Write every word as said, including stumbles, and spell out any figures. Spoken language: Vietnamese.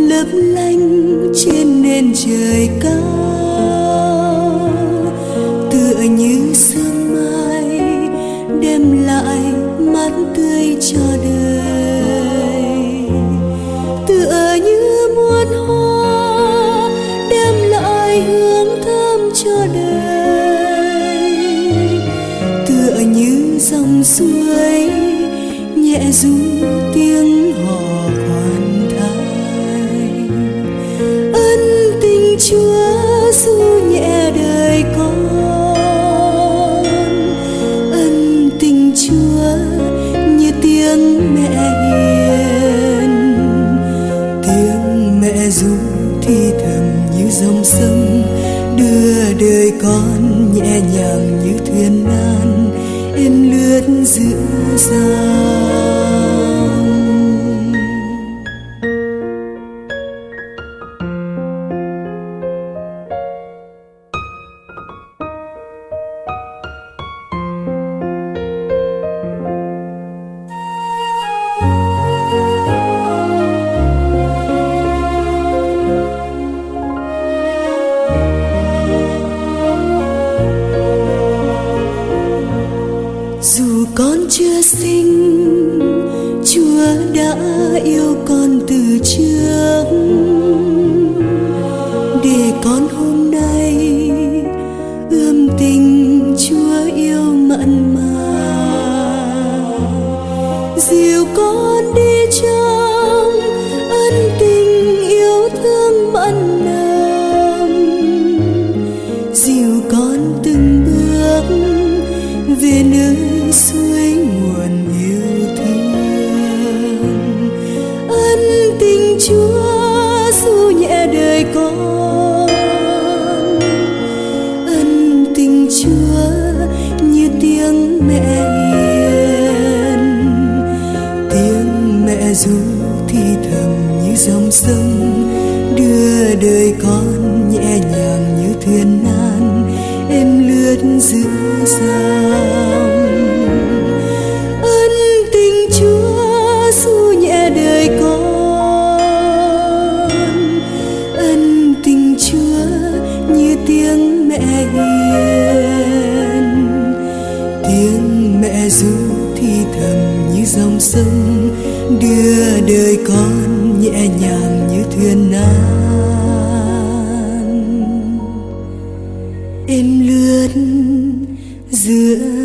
lấp lánh trên nền trời cao, tựa như sương mai đem lại mát tươi cho đời, tựa như muôn hoa đem lại hương thơm cho đời, tựa như dòng suối nhẹ ru tiếng hò khoan thai. Ân tình Chúa ru nhẹ đời con, ân tình Chúa như tiếng mẹ hiền, tiếng mẹ ru thì thầm như dòng sông đưa đời con nhẹ nhàng như thuyền nan êm lướt giữa dòng. Dù con chưa sinh, Chúa đã yêu con từ trước, để con hôm nay ươm tình Chúa yêu mặn mà, dìu con đi trong ân tình yêu thương mặn nồng, dìu con từng bước về nơi suối nguồn yêu thương. Ân tình Chúa ru nhẹ đời con, ân tình Chúa như tiếng mẹ hiền, tiếng mẹ ru thì thầm như dòng sông đưa đời con nhẹ nhàng như thuyền nan êm lướt giữa dòng. Ân tình Chúa ru nhẹ đời con, ân tình Chúa như tiếng mẹ hiền, tiếng mẹ ru thì thầm như dòng sông đưa đời con nhẹ nhàng như thuyền nan êm lướt giữa